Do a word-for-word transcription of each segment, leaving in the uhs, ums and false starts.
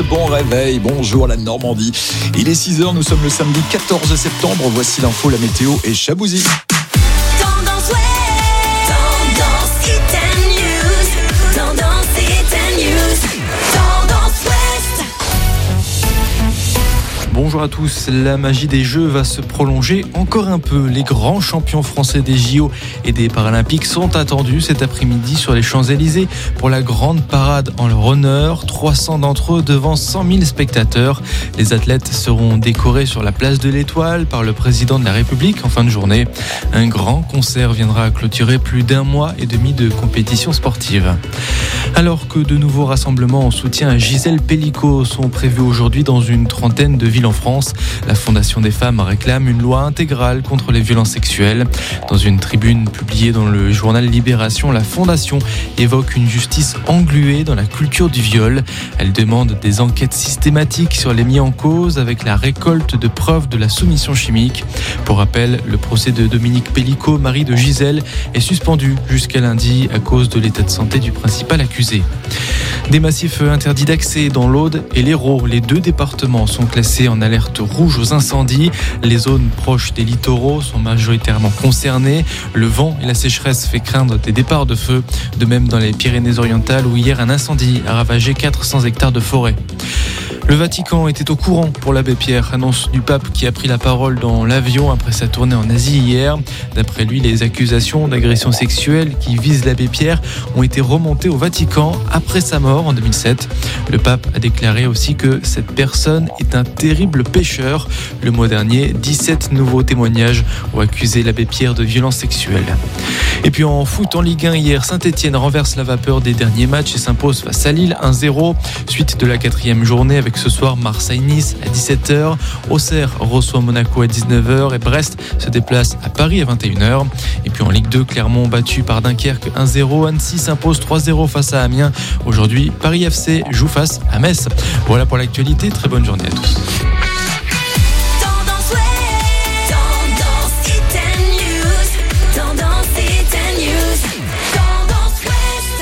bon réveil, bonjour la Normandie. Il est six heures, nous sommes le samedi quatorze septembre, voici l'info, la météo et Chabouzy. Tendance Ouest, Tendance Hit News, Tendance Hit News, Tendance Ouest. Bonjour à tous, la magie des Jeux va se prolonger encore un peu. Les grands champions français des J O et des Paralympiques sont attendus cet après-midi sur les Champs-Élysées pour la grande parade en leur honneur. trois cents d'entre eux devant cent mille spectateurs. Les athlètes seront décorés sur la place de l'Étoile par le président de la République en fin de journée. Un grand concert viendra clôturer plus d'un mois et demi de compétition sportive. Alors que de nouveaux rassemblements en soutien à Gisèle Pelicot sont prévus aujourd'hui dans une trentaine de villes en France, la Fondation des femmes réclame une loi intégrale contre les violences sexuelles. Dans une tribune publiée dans le journal Libération, la Fondation évoque une justice engluée dans la culture du viol. Elle demande des enquêtes systématiques sur les mis en cause avec la récolte de preuves de la soumission chimique. Pour rappel, le procès de Dominique Pelicot, mari de Gisèle, est suspendu jusqu'à lundi à cause de l'état de santé du principal accusé. Des massifs interdits d'accès dans l'Aude et l'Hérault. Les deux départements sont classés en alerte rouge aux incendies. Les zones proches des littoraux sont majoritairement concernées. Le vent et la sécheresse fait craindre des départs de feu. De même dans les Pyrénées-Orientales où hier un incendie a ravagé quatre cents hectares de forêt. Le Vatican était au courant pour l'abbé Pierre, annonce du pape qui a pris la parole dans l'avion après sa tournée en Asie hier. D'après lui, les accusations d'agression sexuelle qui visent l'abbé Pierre ont été remontées au Vatican après sa mort en deux mille sept. Le pape a déclaré aussi que cette personne est un terrible pécheur. Le mois dernier, dix-sept nouveaux témoignages ont accusé l'abbé Pierre de violences sexuelles. Et puis en foot, en Ligue un hier, Saint-Etienne renverse la vapeur des derniers matchs et s'impose face à Lille un zéro. Suite de la quatrième journée avec ce soir Marseille-Nice à dix-sept heures. Auxerre reçoit Monaco à dix-neuf heures et Brest se déplace à Paris à vingt et une heures. Et puis en Ligue deux, Clermont battu par Dunkerque un zéro. Annecy s'impose trois zéro face à Amiens. Aujourd'hui, Paris F C joue face à Metz. Voilà pour l'actualité. Très bonne journée à tous. Tendance Ouest, Tendance Hit News, Tendance Hit News, Tendance Ouest.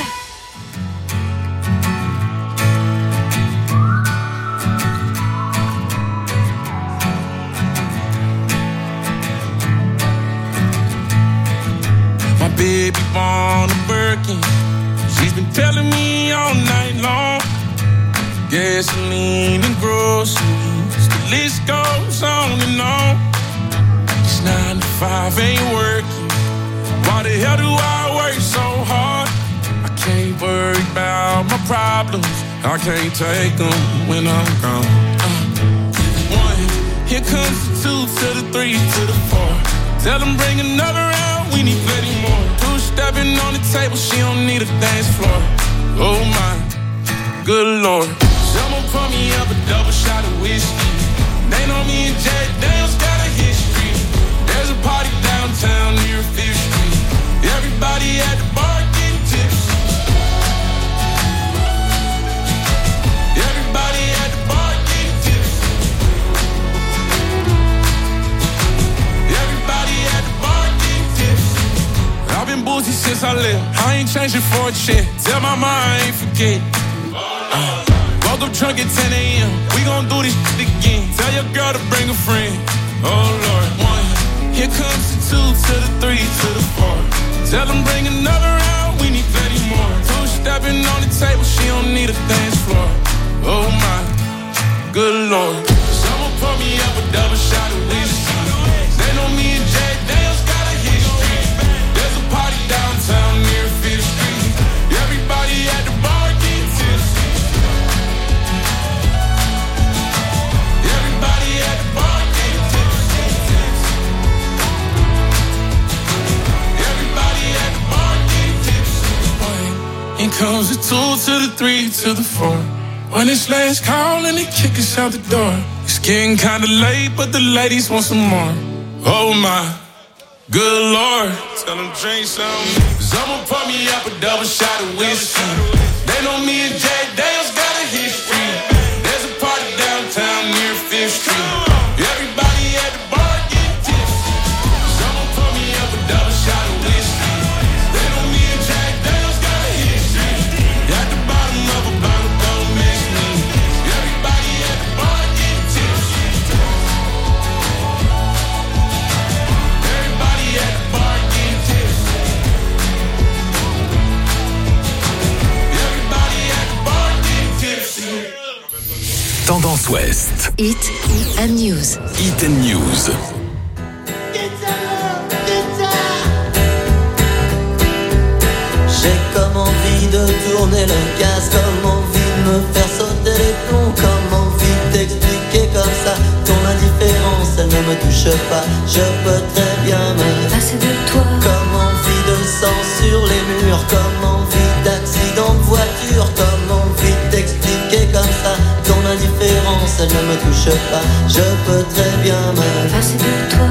My baby born a Birkin. She's been telling me all night long. Gasoline and groceries, the list goes on and on. This nine to five ain't working. Why the hell do I work so hard? I can't worry about my problems. I can't take them when I'm gone. Uh, one, here comes the two to the three to the four. Tell them bring another round, we need plenty more. Two stepping on the table, she don't need a dance floor. Oh my, good Lord. Someone pour me up a double shot of whiskey. They know me and Jack Daniels got a history. There's a party downtown near Fifth Street. Everybody at the bar getting tipsy. Everybody at the bar getting tipsy. Everybody at the bar getting tipsy. I've been boozy since I left. I ain't changing for a check. Tell my mom I ain't forget. Uh, Woke up drunk at ten a.m. We gon' do this shit again. Tell your girl to bring a friend. Oh Lord. One, here comes the two to the three to the four. Tell them bring another round. We need plenty more. Two stepping on the table. She don't need a dance floor. Oh my, good Lord. Someone pour me up a double shot of whiskey. They know me and Jack Daniels got a history. There's a party downtown near Fifth Street. Everybody at the bar getting tipsy. And comes the two to the three to the four. When it's last call and they kick us out the door. It's getting kinda late, but the ladies want some more. Oh my, good Lord. Tell them drink some. Someone pour me up a double shot of whiskey. They know me and Jack Daniels got a history. There's a party downtown near Fifth Street. Everybody at the bar getting tipsy. Someone pour me up a double shot of whiskey. They know me and Jack Daniels got a history. At the bottom of a bottle, don't miss me. Everybody Tendance Ouest. Hit and News. Hit and News. J'ai comme envie de tourner le gaz, comme envie de me faire sauter les plombs, comme envie d'expliquer comme ça ton indifférence, elle ne me touche pas. Je peux très bien me passer de toi. Comme envie de sang sur les murs, comme envie d'accident de voiture, comme envie d'expliquer comme ça ton indifférence, elle ne me touche pas. Je peux très bien me passer de toi.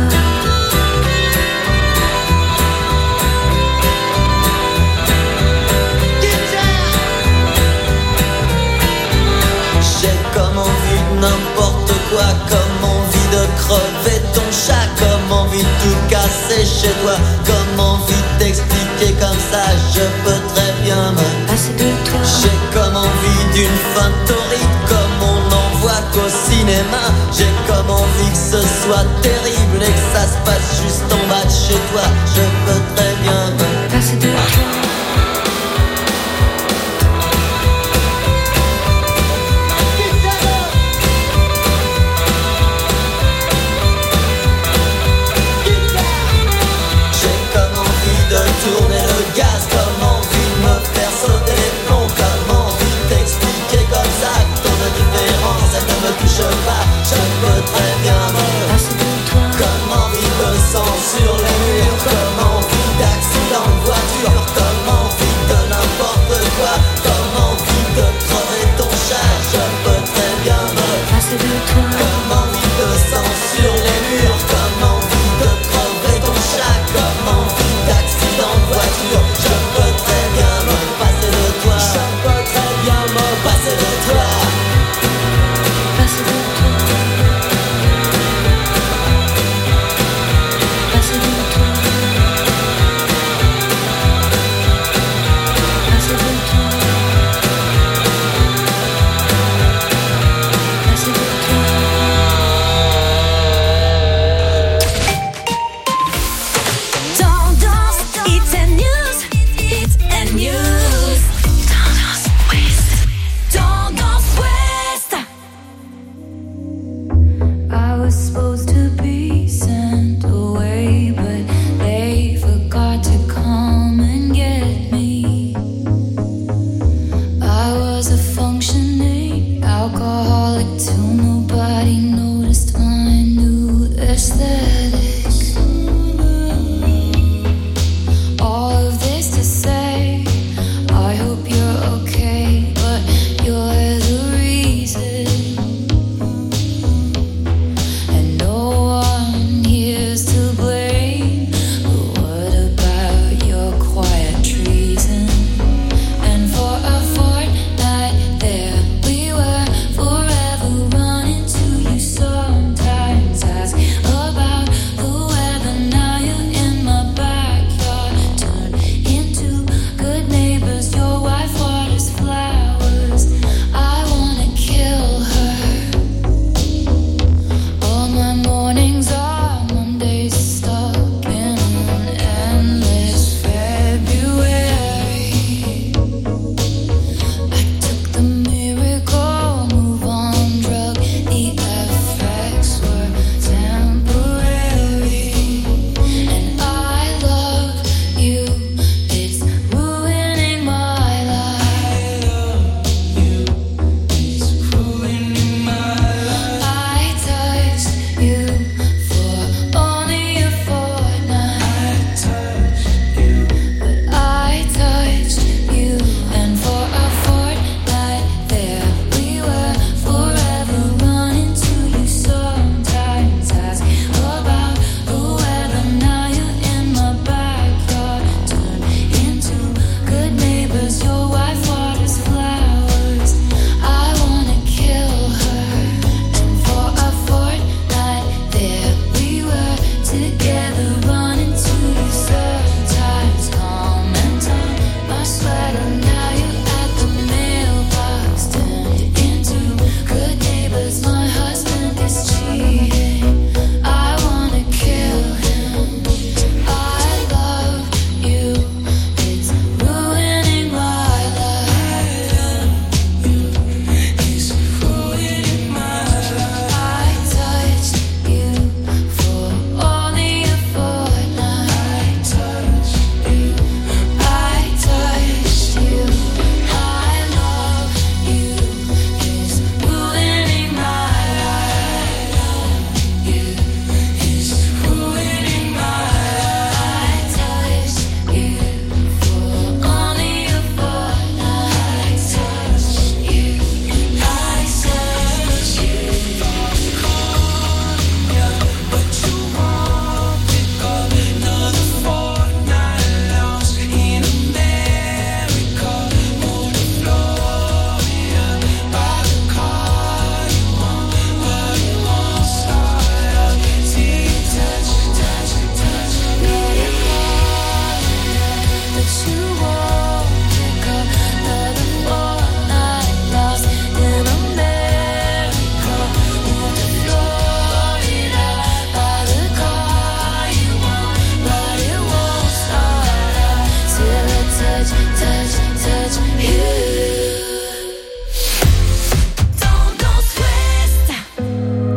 J'ai comme envie de n'importe quoi, comme envie de crever ton chat, comme envie de tout casser chez toi, comme envie d'expliquer comme ça, je peux très bien me passer de toi. J'ai comme envie d'une fin torride, comme on n'en voit qu'au cinéma. J'ai comme envie que ce soit terrible et que ça se passe juste en bas de chez toi. Je peux très bien me passer de toi. Tourner le gaz, comme envie de me faire sauter les plombs, comme envie d'expliquer comme ça que ton indifférence, elle ne me touche pas. Je peux très bien me passer de toi. Comme envie de sang sur les murs, comme envie d'accident de voiture,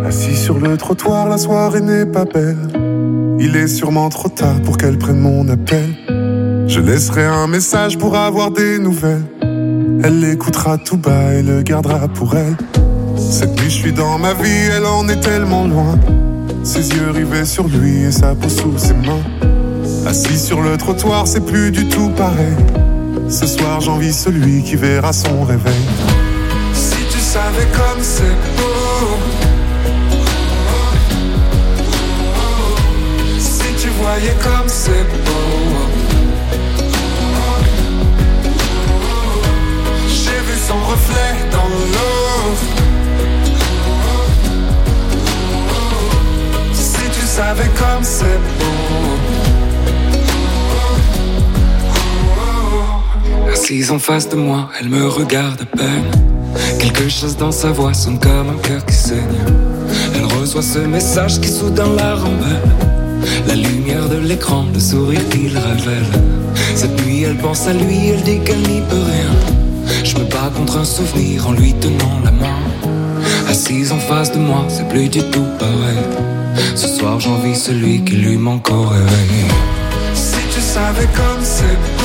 Assis sur le trottoir, la soirée n'est pas belle. Il est sûrement trop tard pour qu'elle prenne mon appel. Je laisserai un message pour avoir des nouvelles. Elle l'écoutera tout bas et le gardera pour elle. Cette nuit je suis dans ma vie, elle en est tellement loin. Ses yeux rivés sur lui et sa peau sous ses mains. Assis sur le trottoir, c'est plus du tout pareil. Ce soir j'envie celui qui verra son réveil. Si tu savais comme c'est beau, si tu voyais comme c'est beau. J'ai vu son reflet dans l'eau. Si tu savais comme c'est beau. Assise en face de moi, elle me regarde à peine. Quelque chose dans sa voix sonne comme un cœur qui saigne. Elle reçoit ce message qui soudain la rembelle. La lumière de l'écran, le sourire qu'il révèle. Cette nuit elle pense à lui, elle dit qu'elle n'y peut rien. Je me bats contre un souvenir en lui tenant la main. Assise en face de moi, c'est plus du tout pareil. Ce soir j'envie celui qui lui manque au réveil. Si tu savais comme c'est beau.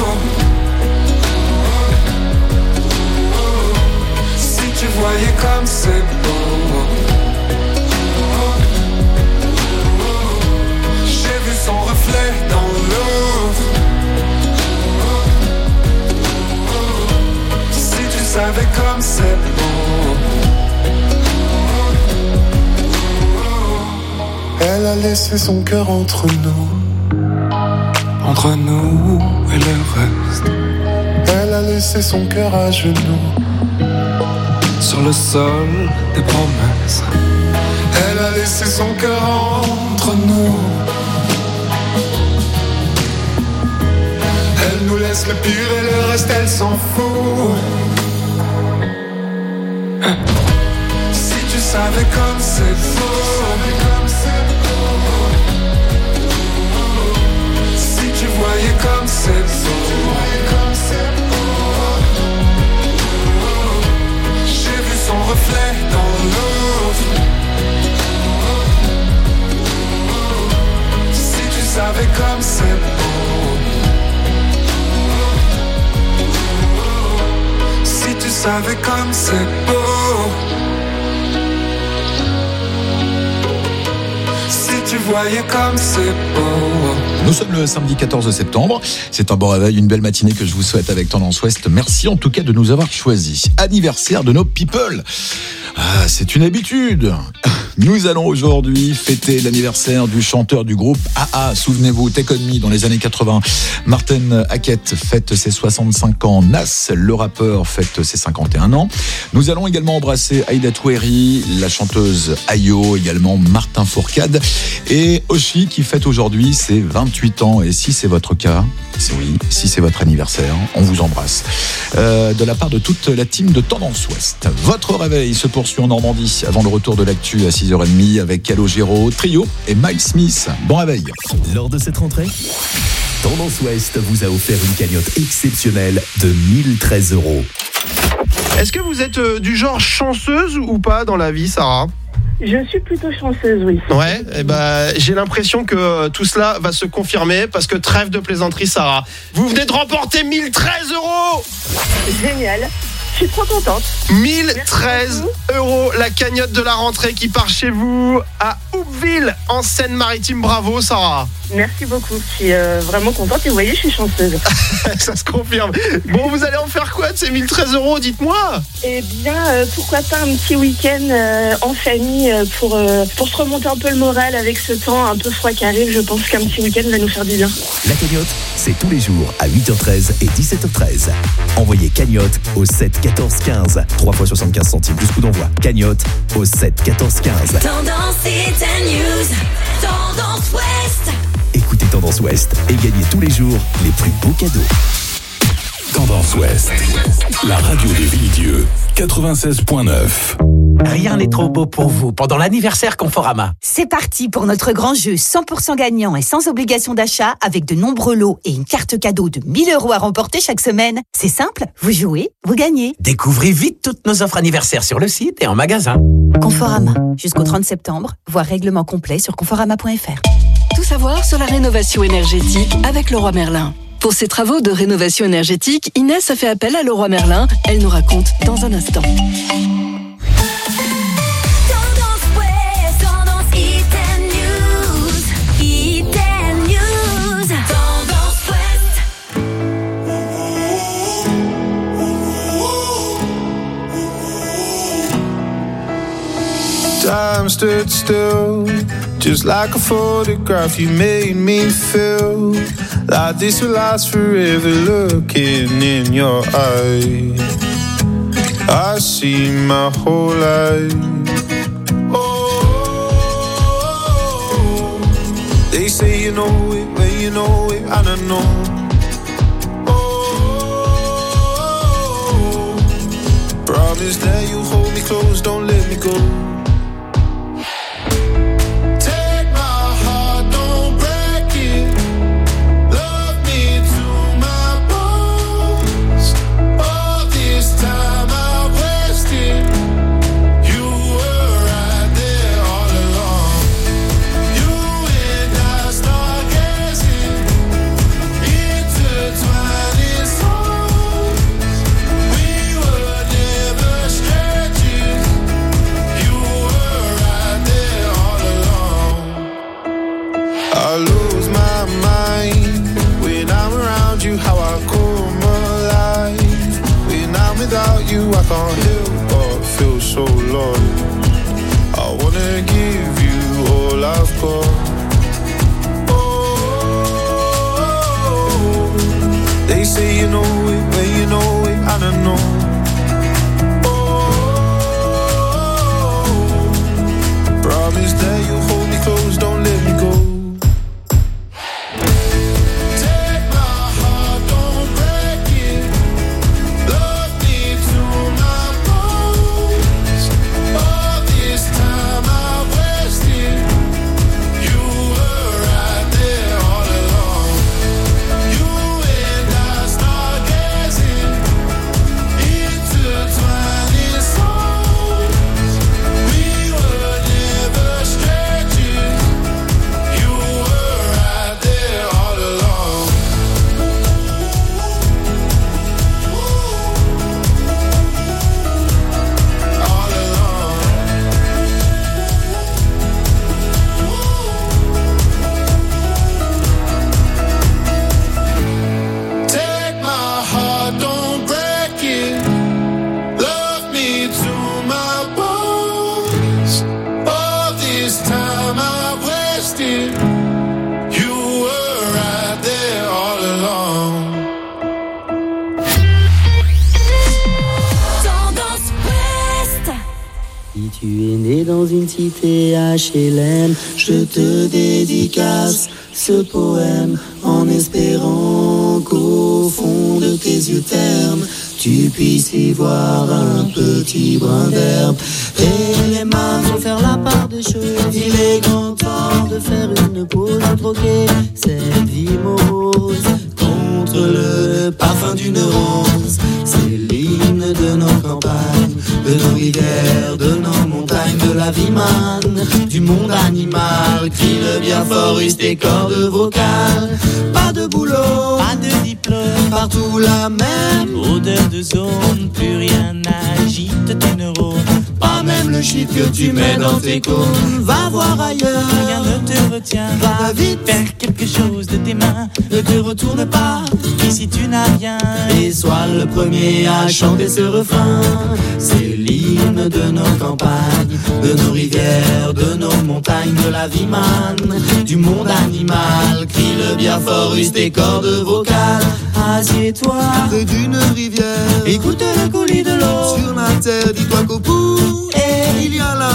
Tu voyais comme c'est beau. J'ai vu son reflet dans l'eau. Si tu savais comme c'est beau. Elle a laissé son cœur entre nous. Entre nous et le reste. Elle a laissé son cœur à genoux. Sur le sol des promesses. Elle a laissé son cœur entre nous. Elle nous laisse le pire et le reste elle s'en fout. Si tu savais comme c'est beau. Si tu voyais comme c'est beau. Son reflet dans l'eau. Si tu savais comme c'est beau. Si tu savais comme c'est beau. Si tu voyais comme c'est beau. Nous sommes le samedi quatorze septembre. C'est un bon réveil, une belle matinée que je vous souhaite avec Tendance Ouest. Merci en tout cas de nous avoir choisis. Anniversaire de nos people. Ah, c'est une habitude. Nous allons aujourd'hui fêter l'anniversaire du chanteur du groupe A A. Souvenez-vous, Take On Me dans les années quatre-vingts. Martin Hackett fête ses soixante-cinq ans. Nas, le rappeur, fête ses cinquante et un ans. Nous allons également embrasser Aïda Toueri, la chanteuse Ayo, également Martin Fourcade et Oshi qui fête aujourd'hui ses vingt-huit ans. Et si c'est votre cas, c'est oui, si c'est votre anniversaire, on vous embrasse. Euh, de la part de toute la team de Tendance Ouest. Votre réveil se poursuit en Normandie avant le retour de l'actu à six heures trente avec Calogero, Trio et Miles Smith. Bon réveil. Lors de cette rentrée, Tendance Ouest vous a offert une cagnotte exceptionnelle de mille treize euros. Est-ce que vous êtes euh, du genre chanceuse ou pas dans la vie, Sarah ? Je suis plutôt chanceuse, oui. Ouais, et ben, j'ai l'impression que euh, tout cela va se confirmer parce que trêve de plaisanterie, Sarah. Vous venez de remporter mille treize euros. Génial. Je suis trop contente. mille treize euros, la cagnotte de la rentrée qui part chez vous à Houpville, en Seine-Maritime. Bravo, Sarah. Merci beaucoup. Je suis euh, vraiment contente et vous voyez, je suis chanceuse. Ça se confirme. Bon, vous allez en faire quoi de ces mille treize euros, dites-moi? Eh bien, euh, pourquoi pas un petit week-end euh, en famille euh, pour, euh, pour se remonter un peu le moral avec ce temps un peu froid qui arrive. Je pense qu'un petit week-end va nous faire du bien. La cagnotte, c'est tous les jours à huit heures treize et dix-sept heures treize. Envoyez cagnotte au sept quatorze quinze. trois fois soixante-quinze centimes plus coup d'envoi. Cagnotte au sept quatorze quinze. Tendance Hit News. Tendance Ouest. Écoutez Tendance Ouest et gagnez tous les jours les plus beaux cadeaux. Tendance Ouest, la radio de Villedieu, quatre-vingt-seize neuf. Rien n'est trop beau pour vous pendant l'anniversaire Conforama. C'est parti pour notre grand jeu cent pour cent gagnant et sans obligation d'achat avec de nombreux lots et une carte cadeau de mille euros à remporter chaque semaine. C'est simple, vous jouez, vous gagnez. Découvrez vite toutes nos offres anniversaires sur le site et en magasin. Conforama, jusqu'au trente septembre, voir règlement complet sur conforama point f r. Tout savoir sur la rénovation énergétique avec Leroy Merlin. Pour ses travaux de rénovation énergétique, Inès a fait appel à Leroy Merlin. Elle nous raconte dans un instant. Time stood still, just like a photograph. You made me feel like this will last forever. Looking in your eyes, I see my whole life. Oh, they say you know it when you know it, and I know. Oh, promise that you hold me close, don't let me go. Without you, I can't help but feel so lost. I wanna give you all I've got. Oh, they say you know it when you know it, and I know. Oh, promise that you hold me close, don't let me go. Tu es né dans une cité H L M, je te dédicace ce poème en espérant qu'au fond de tes yeux ternes, tu puisses y voir un petit brin d'herbe. Et les mains vont faire la part des choses. Il est grand temps de faire une pause, de troquer cette vie morose contre le parfum d'une rose. C'est l'hymne de nos campagnes, de nos rivières, de nos montagnes, de la vie manne, du monde animal. Crie le bien fort, use tes cordes vocales. Pas de boulot, pas de diplôme, partout la même odeur de zone. Plus rien n'agite tes neurones, pas même le shit que tu mets dans tes cônes. Va voir ailleurs, rien ne te retient. Va vite, faire quelque chose de tes mains. Ne te retourne pas, ici tu n'as rien. Et sois le premier à chanter ce refrain. C'est l'hymne de nos campagnes, de nos rivières, de nos montagnes, de la vie manne, du monde animal. Crie le bien fort, use tes cordes vocales. Assieds-toi près d'une rivière, écoute le coulis de l'eau. Sur la terre, dis-toi qu'au bout, et il y a la mer.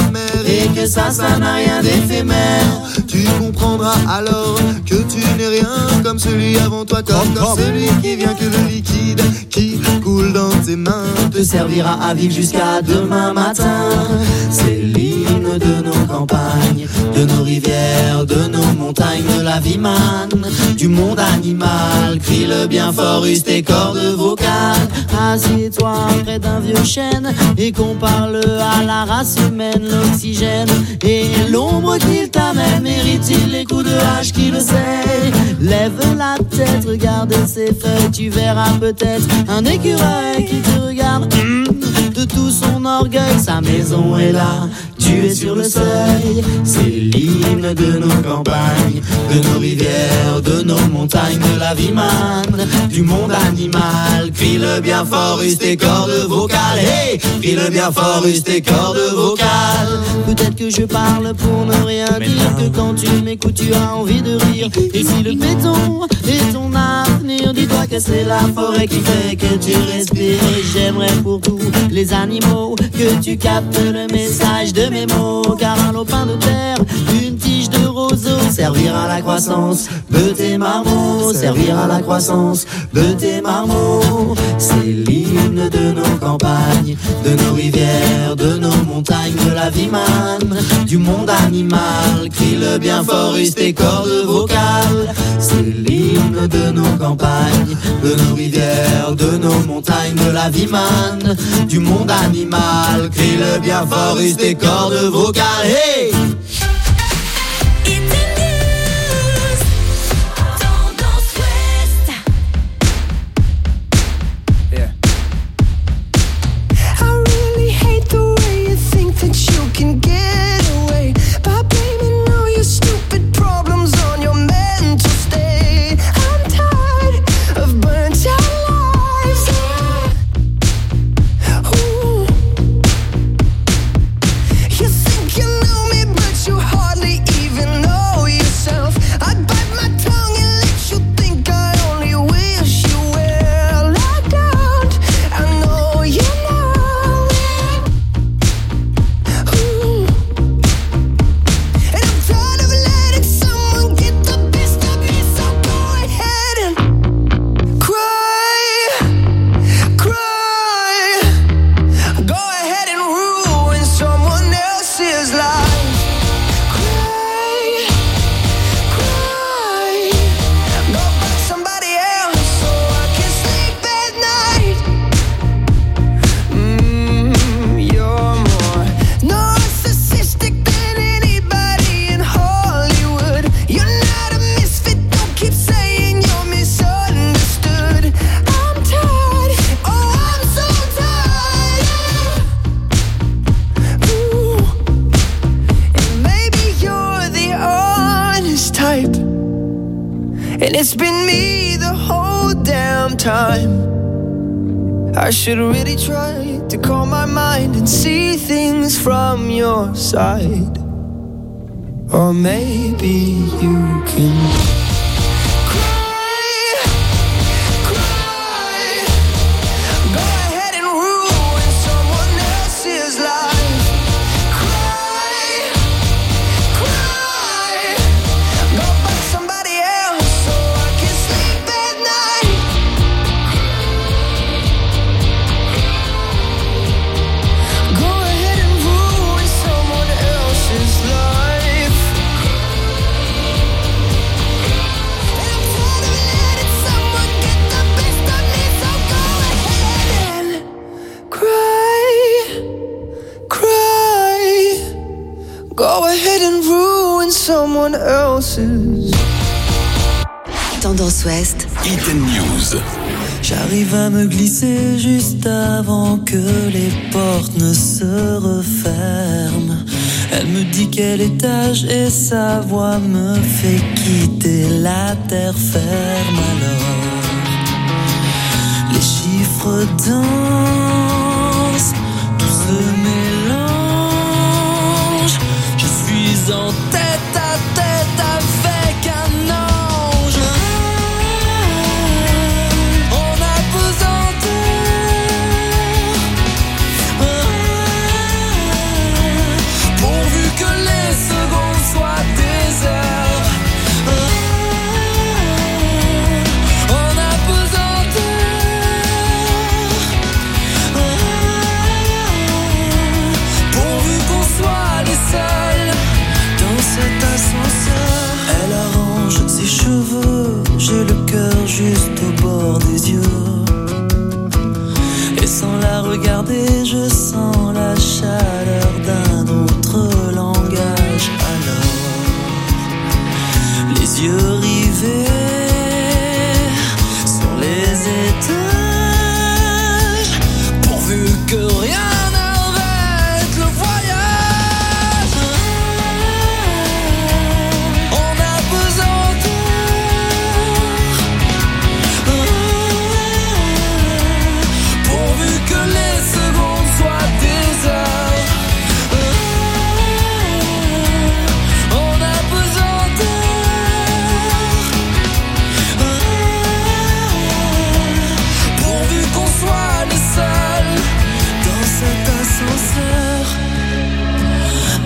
et que ça, ça n'a rien d'éphémère. Tu comprendras alors que tu n'es rien comme celui avant toi, comme, comme celui qui vient, que le liquide qui coule dans tes mains te servira à vivre jusqu'à demain matin. C'est l'hymne de nos campagnes, de nos rivières, de nos montagnes, de la vie manne, du monde animal. Crie-le bien fort, use tes cordes vocales. Assieds-toi près d'un vieux chêne et qu'on parle à la race humaine. L'oxygène et l'ombre qu'il t'amène, mérite-t-il les coups de hache qui le sait? Lève la tête, regarde ses feuilles, tu verras peut-être un écureuil qui te regarde mmh, de tout son orgueil. Sa maison est là, tu es sur le seuil. C'est l'hymne de nos campagnes, de nos rivières, de nos montagnes, de la vie manne, du monde animal. Crie-le bien fort, use tes cordes vocales. Hey, crie-le bien fort, use tes cordes vocales. Peut-être que je parle pour ne rien dire, que quand tu m'écoutes tu as envie de rire. Et si le béton est ton avenir, dis-toi que c'est la forêt qui fait que tu respires. Et j'aimerais pour tous les animaux que tu captes le message de mes mots, car un lopin de terre, une tige de roseau servira à la croissance de tes marmots, servira à la croissance de tes marmots. C'est l'hymne de nos campagnes, de nos rivières, de nos montagnes, de la vie manne, du monde animal. Crie-le bien fort, use tes cordes vocales. C'est l'hymne de nos campagnes, de nos rivières, de nos montagnes, de la vie manne, du monde animal. Crie-le bien fort, use tes cordes vocales. Hey! I should really try to calm my mind and see things from your side. Or maybe you can someone else's. Tendance Ouest. Hidden News. J'arrive à me glisser juste avant que les portes ne se referment. Elle me dit quel étage et sa voix me fait quitter la terre ferme. Alors, les chiffres dansent, tout se mélange. Je suis en tête à tête avec un ange. On a besoin d'eux, pourvu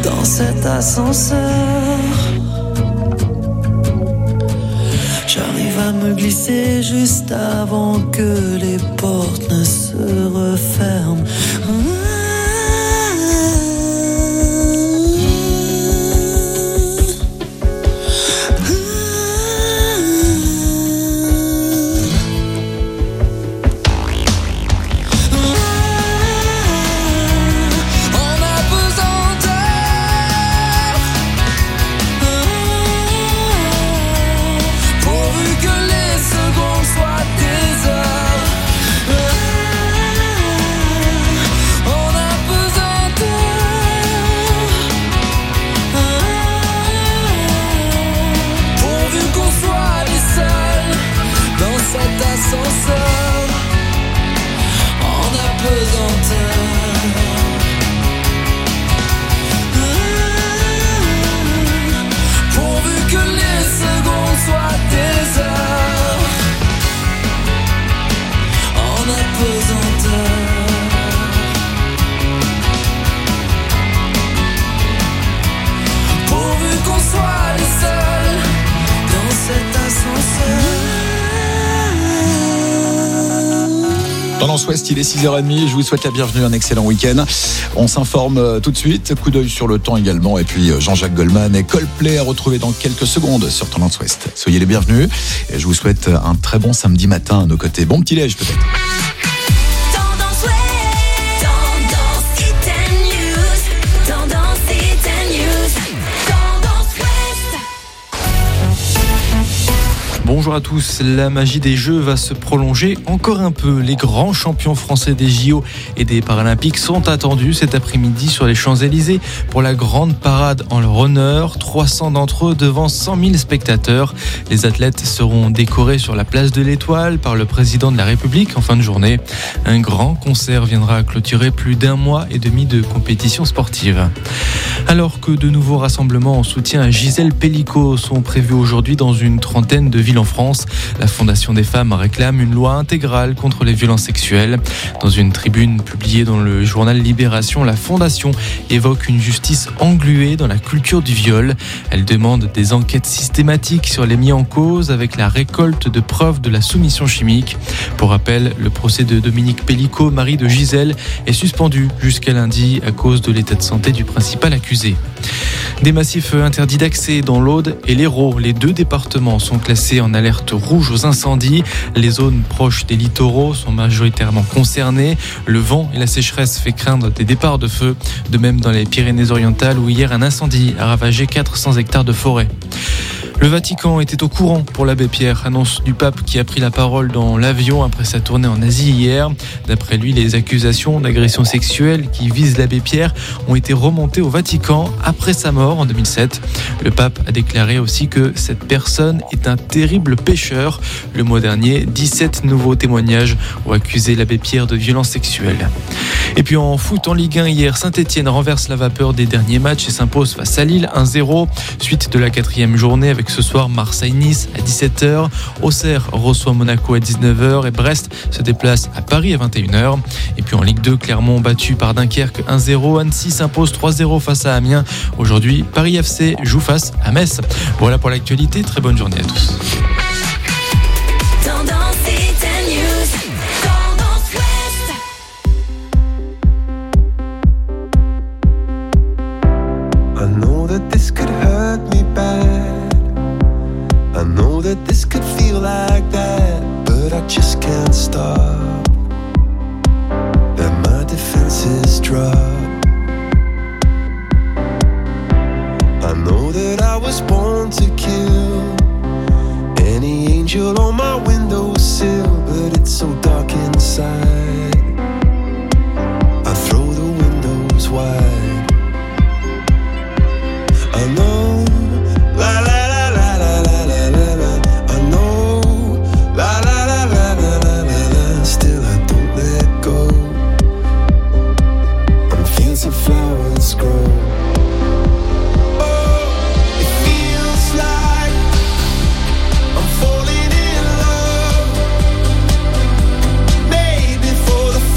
dans cet ascenseur. J'arrive à me glisser juste avant que les portes ne se referment. Tendance Ouest, il est six heures trente, je vous souhaite la bienvenue, un excellent week-end. On s'informe tout de suite, coup d'œil sur le temps également, et puis Jean-Jacques Goldman et Coldplay à retrouver dans quelques secondes sur Tendance Ouest. Soyez les bienvenus, et je vous souhaite un très bon samedi matin à nos côtés. Bon petit déj peut-être. Bonjour à tous, la magie des Jeux va se prolonger encore un peu. Les grands champions français des J O et des Paralympiques sont attendus cet après-midi sur les Champs-Élysées pour la grande parade en leur honneur. trois cents d'entre eux devant cent mille spectateurs. Les athlètes seront décorés sur la place de l'Étoile par le président de la République en fin de journée. Un grand concert viendra clôturer plus d'un mois et demi de compétition sportive. Alors que de nouveaux rassemblements en soutien à Gisèle Pelicot sont prévus aujourd'hui dans une trentaine de villes en France, la Fondation des femmes réclame une loi intégrale contre les violences sexuelles. Dans une tribune publiée dans le journal Libération, la Fondation évoque une justice engluée dans la culture du viol. Elle demande des enquêtes systématiques sur les mis en cause avec la récolte de preuves de la soumission chimique. Pour rappel, le procès de Dominique Pelicot, mari de Gisèle, est suspendu jusqu'à lundi à cause de l'état de santé du principal accusé. Des massifs interdits d'accès dans l'Aude et l'Hérault. Les deux départements sont classés en alerte rouge aux incendies. Les zones proches des littoraux sont majoritairement concernées. Le vent et la sécheresse fait craindre des départs de feu. De même dans les Pyrénées-Orientales où hier un incendie a ravagé quatre cents hectares de forêt. Le Vatican était au courant pour l'abbé Pierre, annonce du pape qui a pris la parole dans l'avion après sa tournée en Asie hier. D'après lui, les accusations d'agression sexuelle qui visent l'abbé Pierre ont été remontées au Vatican après sa mort en deux mille sept. Le pape a déclaré aussi que cette personne est un terrible pécheur. Le mois dernier, dix-sept nouveaux témoignages ont accusé l'abbé Pierre de violences sexuelles. Et puis en foot, en Ligue un hier, Saint-Etienne renverse la vapeur des derniers matchs et s'impose face à Lille un zéro. Suite de la quatrième journée avec ce soir Marseille-Nice à dix-sept heures. Auxerre reçoit Monaco à dix-neuf heures et Brest se déplace à Paris à vingt et une heures. Et puis en Ligue deux, Clermont battu par Dunkerque un zéro. Annecy s'impose trois zéro face à Amiens. Aujourd'hui, Paris F C joue face à Metz. Voilà pour l'actualité. Très bonne journée à tous. I know that this could hurt me bad. I know that this could feel like that, but I just can't stop. Let my defenses drop. I know that I was born to kill any angel on my windowsill, but it's so dark inside. I throw the windows wide. I know, la la la la la la la la la. I know, la la la la la la la la. Still I don't let go. And fields of flowers grow. Oh, it feels like I'm falling in love. Maybe for the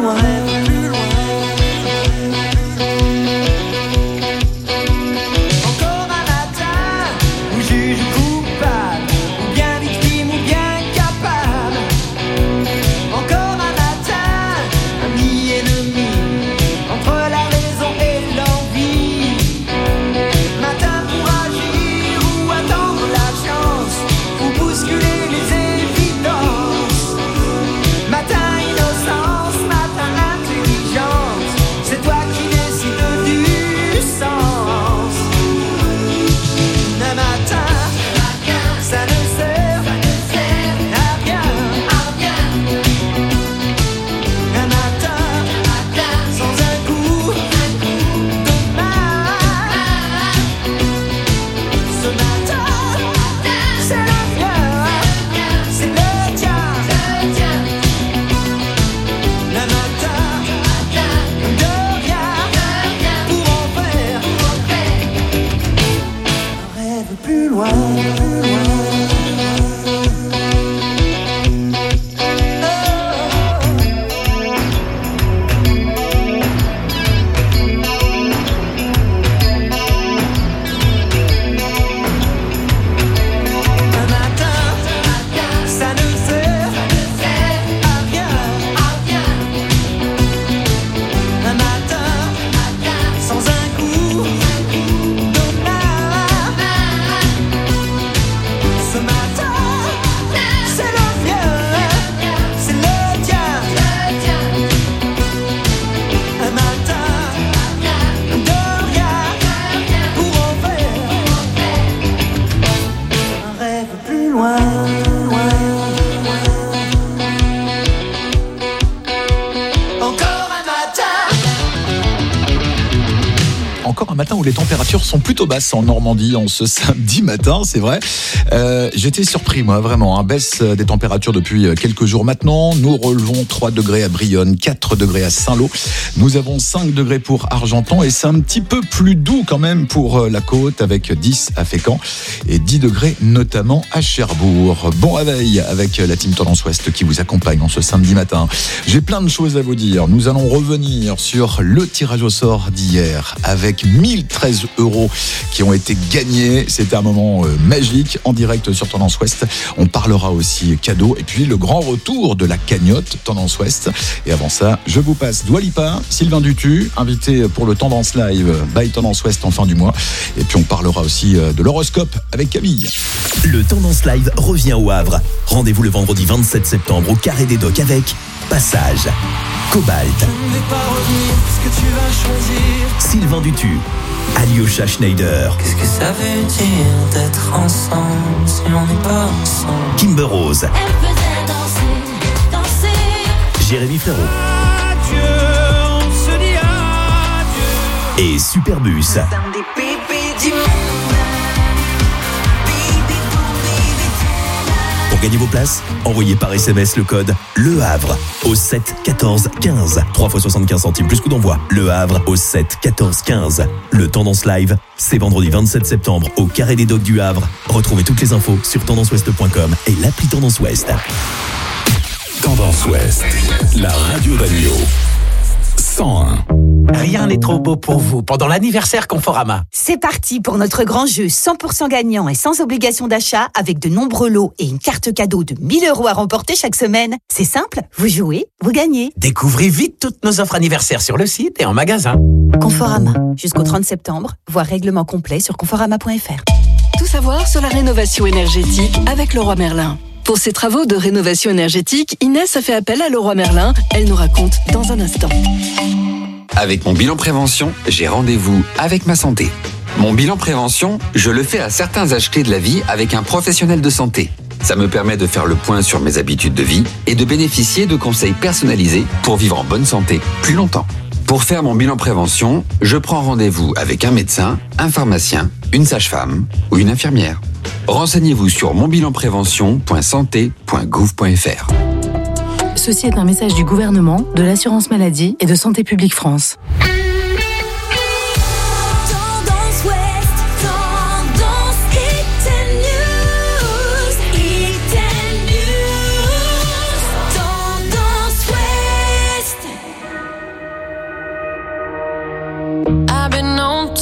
loin. Encore un matin où juge coupable, ou bien victime ou bien capable. Encore un matin, ami ennemi, entre la raison et l'envie. Matin pour agir ou attendre la chance, ou bousculer les évidences. Matin innocence, matin intelligence, c'est toi qui décides du sens. Un matin, ça ne sert à rien. Un matin, sans un coup de main. Ce matin, c'est le mien, c'est le tien. Un matin, de rien pour en faire un rêve plus loin. Un matin, ça ne sert à rien. Un matin, sans un coup de main. Ce matin, c'est le mien, c'est le tien. Un matin, de rien pour en faire un rêve plus loin. Encore un matin. Encore un matin où les températures sont plutôt basses en Normandie en ce samedi matin, c'est vrai. Euh, J'étais surpris, moi, vraiment. Hein. Baisse des températures depuis quelques jours maintenant. Nous relevons trois degrés à Brionne, quatre degrés à Saint-Lô. Nous avons cinq degrés pour Argentan et c'est un petit peu plus doux quand même pour la côte avec dix à Fécamp et dix degrés notamment à Cherbourg. Bon réveil avec la team Tendance Ouest qui vous accompagne en ce samedi matin. J'ai plein de choses à vous dire. Nous allons revenir sur le tirage au sort d'hier avec mille treize euros qui ont été gagnés. C'était un moment euh, magique en direct sur Tendance Ouest. On parlera aussi cadeaux et puis le grand retour de la cagnotte Tendance Ouest. Et avant ça, je vous passe Dua Lipa, Sylvain Dutu, invité pour le Tendance Live by Tendance Ouest en fin du mois. Et puis on parlera aussi de l'horoscope avec Camille. Le Tendance Live revient au Havre. Rendez-vous le vendredi vingt-sept septembre au Carré des Docks avec Passage, Cobalt, Je ne vais pas revenir, ce que tu vas choisir. Sylvain Dutu, Alyosha Schneider, Qu'est-ce que ça veut dire d'être ensemble si on n'est pas ensemble? Kimber Rose, Elle faisait danser, danser. Jérémy Frérot Adieu, on se dit adieu. et Superbus. Dans des pépés du monde. Pour gagner vos places, envoyez par S M S le code Le Havre au sept quatorze quinze. trois fois soixante-quinze centimes plus coût d'envoi. Le Havre au sept quatorze quinze. Le Tendance Live, c'est vendredi vingt-sept septembre au Carré des Docks du Havre. Retrouvez toutes les infos sur tendance ouest point com et l'appli Tendance Ouest. Tendance Ouest, la radio d'Agno. cent un. Rien n'est trop beau pour vous pendant l'anniversaire Conforama. C'est parti pour notre grand jeu cent pour cent gagnant et sans obligation d'achat avec de nombreux lots et une carte cadeau de mille euros à remporter chaque semaine. C'est simple, vous jouez, vous gagnez. Découvrez vite toutes nos offres anniversaires sur le site et en magasin. Conforama, jusqu'au trente septembre, voir règlement complet sur conforama point f r. Tout savoir sur la rénovation énergétique avec Leroy Merlin. Pour ses travaux de rénovation énergétique, Inès a fait appel à Leroy Merlin. Elle nous raconte dans un instant. Avec mon bilan prévention, j'ai rendez-vous avec ma santé. Mon bilan prévention, je le fais à certains âges clés de la vie avec un professionnel de santé. Ça me permet de faire le point sur mes habitudes de vie et de bénéficier de conseils personnalisés pour vivre en bonne santé plus longtemps. Pour faire mon bilan prévention, je prends rendez-vous avec un médecin, un pharmacien, une sage-femme ou une infirmière. Renseignez-vous sur monbilanprévention point santé point gouv point f r. Ceci est un message du gouvernement, de l'assurance maladie et de Santé publique France. Tendance Ouest, tendance Iten News, Iten News, Tendance Ouest.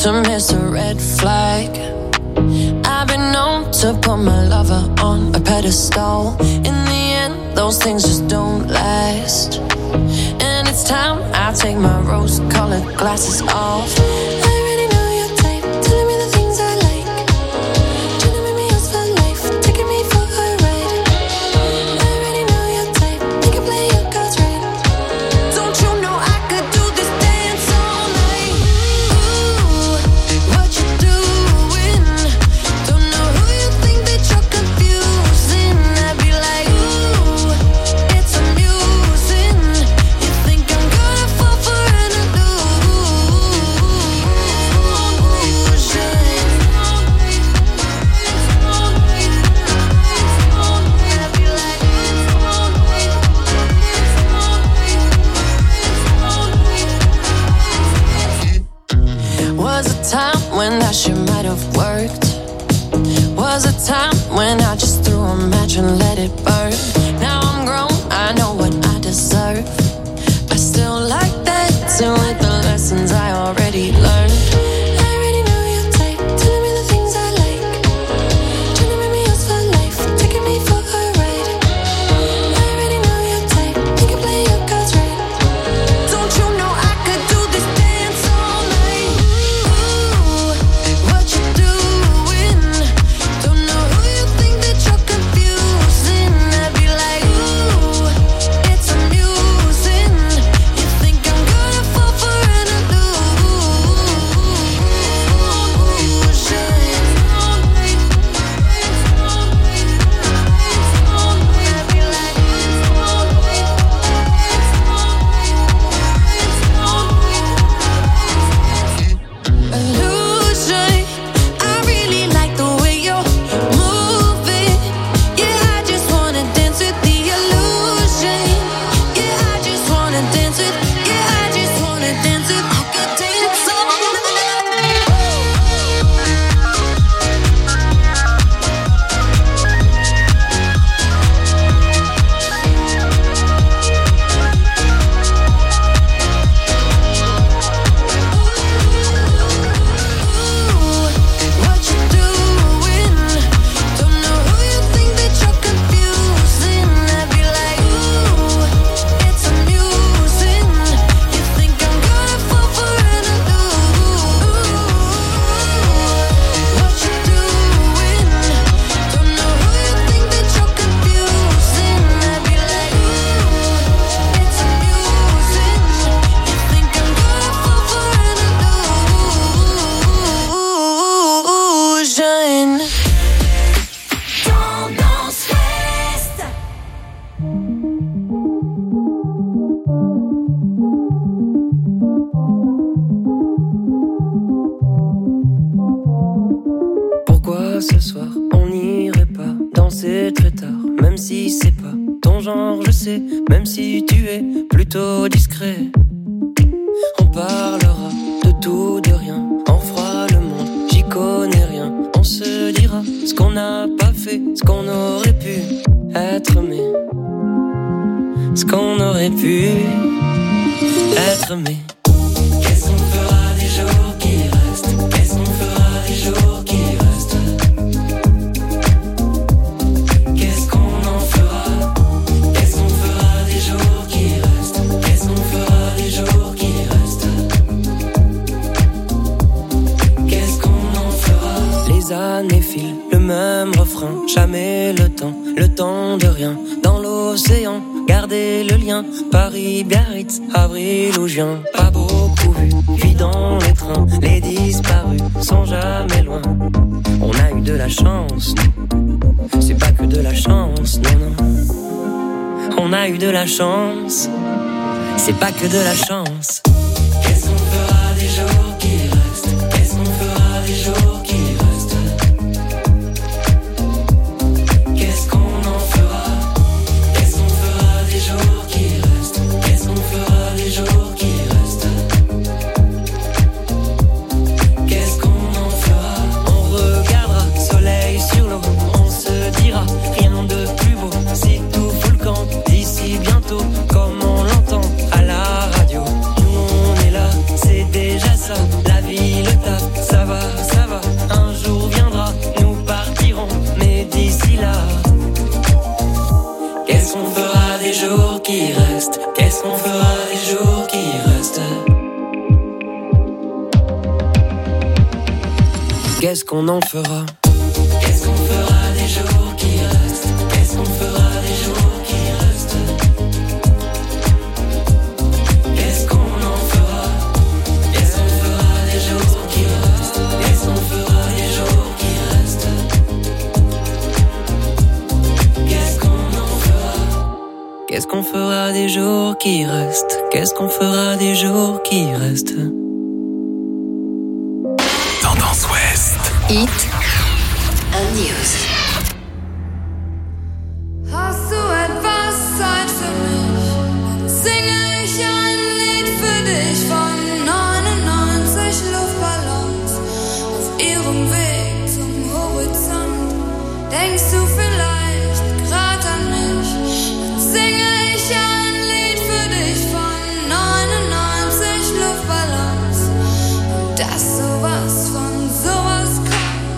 to miss a red flag. I've been known to put my lover on a pedestal. In the end, those things just don't last. And it's time I take my rose-colored glasses off. I already know your type, telling me the things I like. Trying to make me yours for life, taking me for a ride. I already know your type, you can play your cards right. Don't you know I could do this dance all night? Ooh, what you doing? Don't know who you think that you're confusing. I'd be like, ooh, it's amusing. You think I'm gonna fall for an illusion? Was a time when that shit might have worked. Was a time when I just threw a match and let it burn. Now I'm grown, I know what I deserve. I still like that, so with the lessons I already learned. I already know your type, telling me the things I like. Trying to make me yours for life, taking me for a ride. I already know your type, you can play your cards right. Don't you know I could do this dance all night? Ooh, what you doing? Don't know who you think that you're confusing. I'd be like, ooh, it's amusing. You think I'm gonna fall for an illusion? Illusion. I really like the way you're moving. Yeah, I just wanna dance with the illusion. Yeah, I just wanna dance with. Yeah, I just wanna dance with. I could dance all what you doing? Don't know who you think that you're confusing. I'd be like, ooh, it's amusing. You think I'm gonna fall for an illusion? What you doing? Don't know who you think that you're confusing. I'd be like, ooh, it's amusing. You think I'm gonna fall for an illusion? Tendance Ouest. Pourquoi ce soir on n'irait pas danser très tard, même si c'est pas ton genre, je sais, même si tu es plutôt discret. On parlera de tout, de rien, on fera le monde, j'y connais rien. On se dira ce qu'on n'a pas fait, ce qu'on aurait pu être aimé, ce qu'on aurait pu être aimé. Qu'est-ce qu'on fera des jours qui restent? Qu'est-ce qu'on fera des jours qui restent? Qu'est-ce qu'on en fera? Qu'est-ce qu'on fera des jours qui restent? Qu'est-ce qu'on fera des jours qui restent? Qu'est-ce qu'on en fera? Les années filent, le même refrain, jamais le temps, le temps de rien. Dans l'océan, garder le lien, Paris, Biarritz, avril ou juin. Pas beaucoup vu, puis dans les trains, les disparus sont jamais loin. On a eu de la chance, c'est pas que de la chance, non, non. On a eu de la chance, c'est pas que de la chance. Qu'est-ce qu'on fera des jours qui restent? Qu'est-ce qu'on fera des jours qui restent? Qu'est-ce qu'on en fera? Qu'est-ce qu'on fera des jours qui restent? Qu'est-ce qu'on fera des jours qui restent? Qu'est-ce qu'on en fera? On regardera soleil sur l'eau, on se dira rien de plus beau. Si tout fout le camp d'ici bientôt, comme on l'entend à la radio. Nous on est là, c'est déjà ça. fera des jours qui restent? Qu'est-ce qu'on en fera? Qu'est-ce qu'on fera des jours qui restent? Qu'est-ce qu'on fera des jours qui restent? Qu'est-ce qu'on en fera? Qu'est-ce qu'on fera des jours qui restent? Qu'est-ce qu'on fera des jours qui restent? Qu'est-ce qu'on en fera? Qu'est-ce qu'on fera des jours qui restent? Qu'est-ce qu'on fera des jours qui restent? Tendance Ouest. Hit and News. Hast du etwas Zeit für mich? Singe ich ein Lied für dich von neunundneunzig Luftballons auf ihrem Weg zum Horizont. Denkst du vielleicht grad an mich? Dann singe ich ein Lied für dich von neunundneunzig Luftballons und dass sowas von sowas kommt.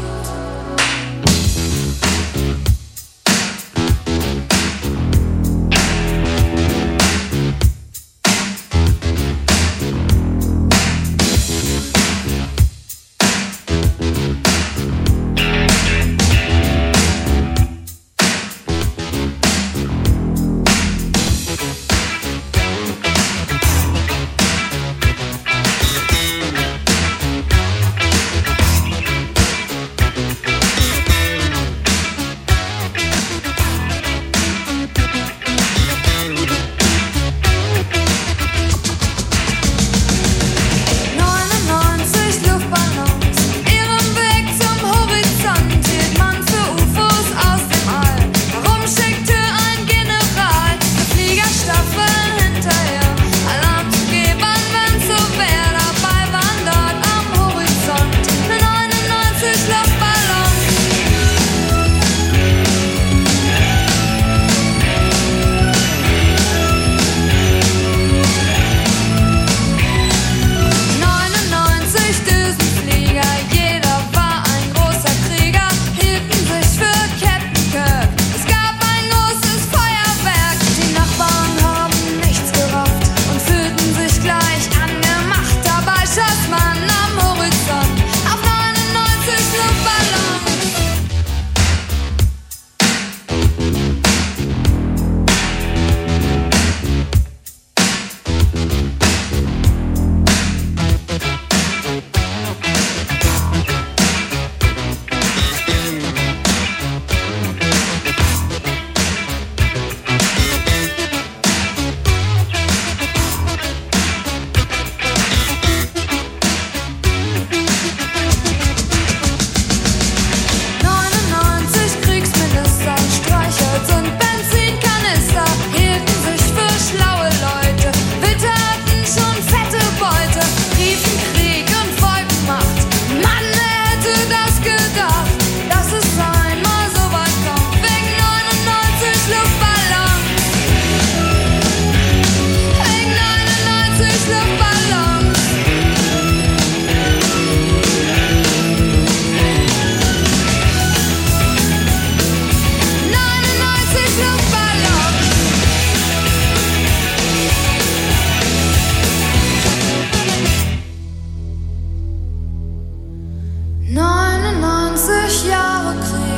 neunundneunzig Jahre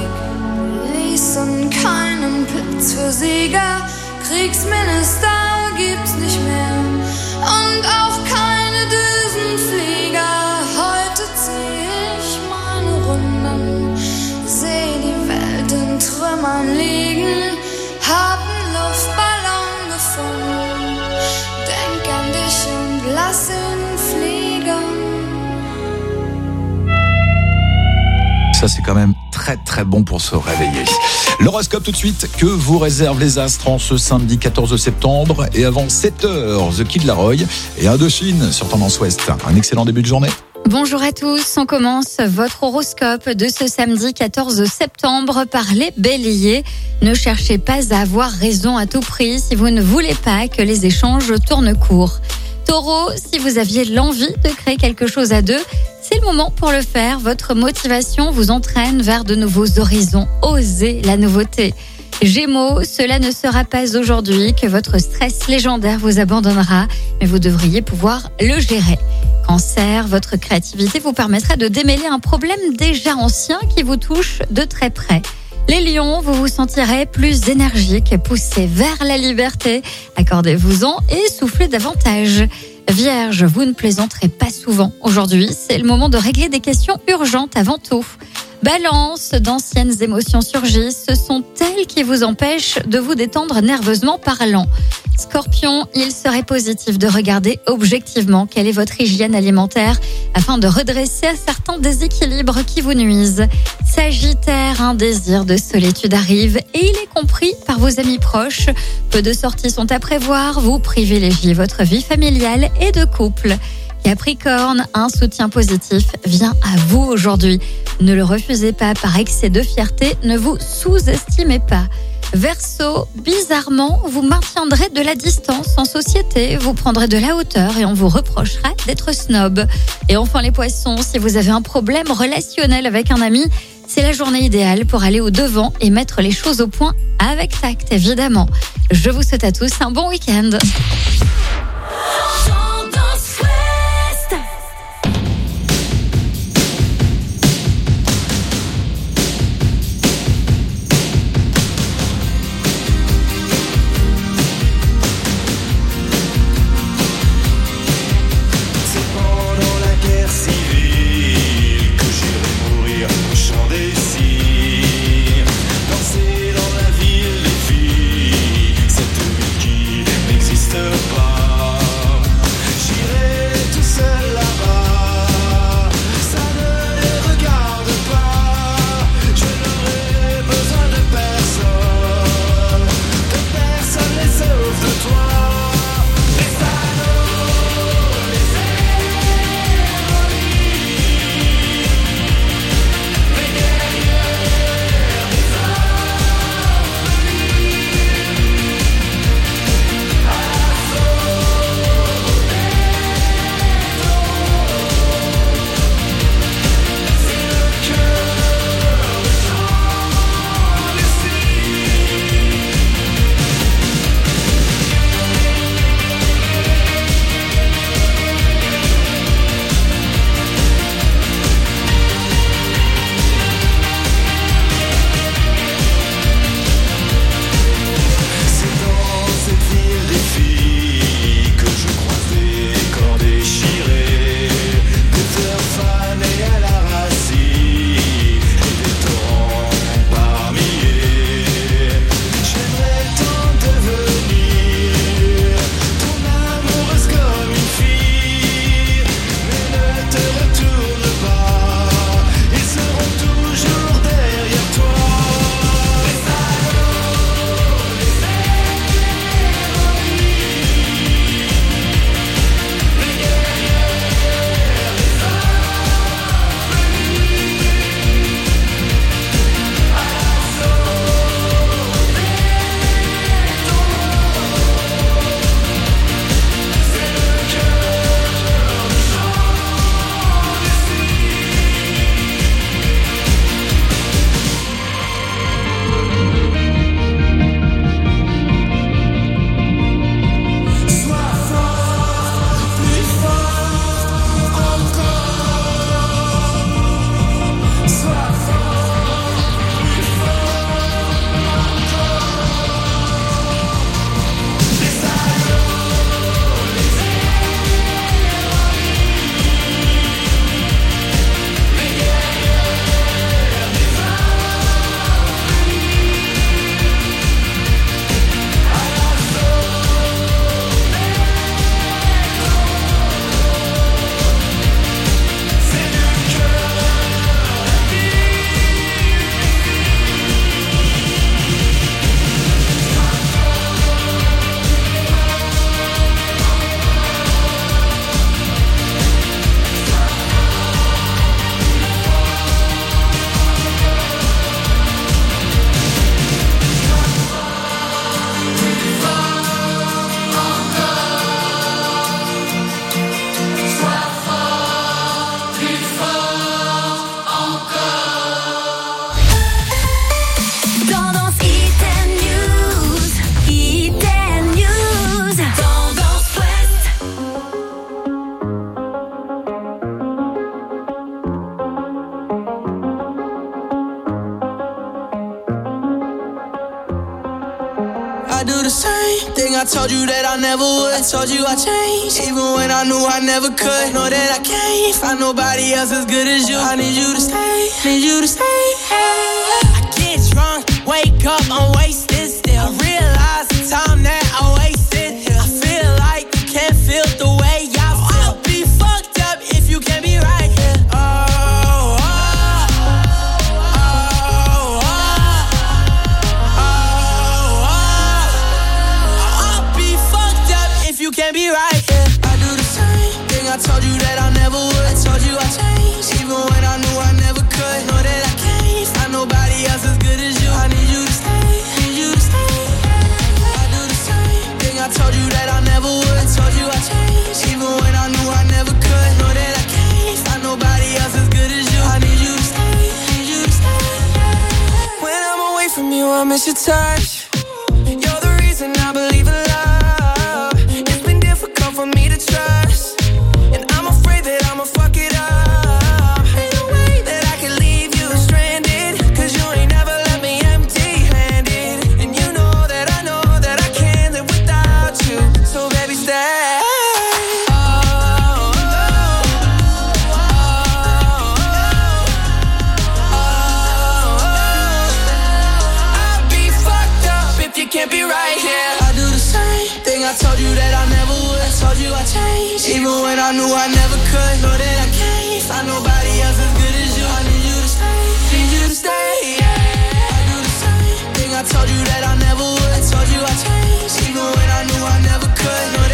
Krieg ließen keinen Platz für Sieger. Kriegsminister gibt's nicht mehr und auch keine Düsenflieger. Heute zieh ich meine Runden, seh die Welt in Trümmern liegen, hab einen Luftballon gefunden, denk an dich und lass ihn fliegen. Ça, c'est quand même très très bon pour se réveiller. L'horoscope tout de suite, que vous réservent les astres en ce samedi quatorze septembre. Et avant sept heures, The Kid Laroi et Indochine sur Tendance Ouest. Un excellent début de journée. Bonjour à tous, on commence votre horoscope de ce samedi quatorze septembre par les béliers. Ne cherchez pas à avoir raison à tout prix si vous ne voulez pas que les échanges tournent court. Taureau, si vous aviez l'envie de créer quelque chose à deux, c'est le moment pour le faire. Votre motivation vous entraîne vers de nouveaux horizons. Osez la nouveauté. Gémeaux, cela ne sera pas aujourd'hui que votre stress légendaire vous abandonnera, mais vous devriez pouvoir le gérer. Cancer, votre créativité vous permettra de démêler un problème déjà ancien qui vous touche de très près. Les lions, vous vous sentirez plus énergique et poussé vers la liberté. Accordez-vous-en et soufflez davantage. Vierge, vous ne plaisanterez pas souvent. Aujourd'hui, c'est le moment de régler des questions urgentes avant tout. Balance, d'anciennes émotions surgissent. Ce sont elles qui vous empêchent de vous détendre nerveusement parlant. Scorpion, il serait positif de regarder objectivement quelle est votre hygiène alimentaire afin de redresser à certains déséquilibres qui vous nuisent. Sagittaire, un désir de solitude arrive et il est compris par vos amis proches. Peu de sorties sont à prévoir, vous privilégiez votre vie familiale et de couple. Capricorne, un soutien positif vient à vous aujourd'hui. Ne le refusez pas par excès de fierté, ne vous sous-estimez pas. Verseau, bizarrement, vous maintiendrez de la distance en société, vous prendrez de la hauteur et on vous reprochera d'être snob. Et enfin les poissons, si vous avez un problème relationnel avec un ami, c'est la journée idéale pour aller au devant et mettre les choses au point avec tact, évidemment. Je vous souhaite à tous un bon week-end. Cette vie qui n'existe pas. I told you that I never would. I told you I changed, even when I knew I never could. Know that I can't find nobody else as good as you. I need you to stay, need you to stay. I get drunk, wake up, I'm wasted still. I realize the time that I wasted. I feel like you can't feel the way I feel. I'll be fucked up if you can't be right here. Oh, oh, oh, oh, oh, oh. I'll be fucked up if you can't be right here. I do the same thing I told you that I never would. I told you I changed, even when I knew I never could. Know that I can't find nobody else as good as you. I need you to stay, need you to stay. I do the same thing I told you that I never would. I told you I changed, even when I knew I never could. Know that I can't find nobody else as good as you. I need you to stay, need you to stay. When I'm away from you, I miss your touch. You're the reason I believe in love. It's been difficult for me to trust, and I'm afraid that I'ma fuck it up. Ain't no way that I can leave you stranded, cause you ain't never left me empty-handed. And you know that I know that I can't live without you. So baby, stay. Oh, oh, oh, oh, oh. I'll be fucked up if you can't be right here. I do the same thing I told you that I never would. I told you I changed, even when I knew I never could. Know that I can't find nobody else as good as you. I need you to stay, need you to stay. I do the same thing I told you that I never would. I told you I changed, even when I knew I never could. Know